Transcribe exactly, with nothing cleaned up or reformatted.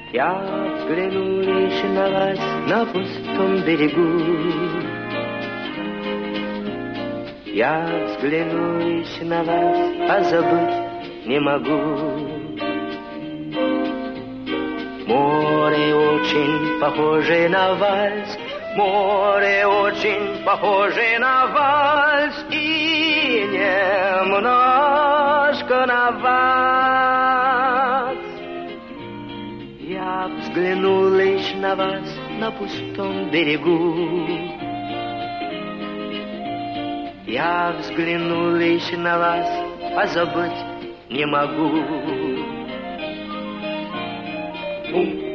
Я взгляну лишь на вас на пустом берегу. Я взгляну лишь на вас, а забыть не могу. Море очень похоже на вальс, море очень похоже на вальс и немножко на вас. Я взгляну лишь на вас на пустом берегу. Я взгляну лишь на вас, а забыть не могу. Бум.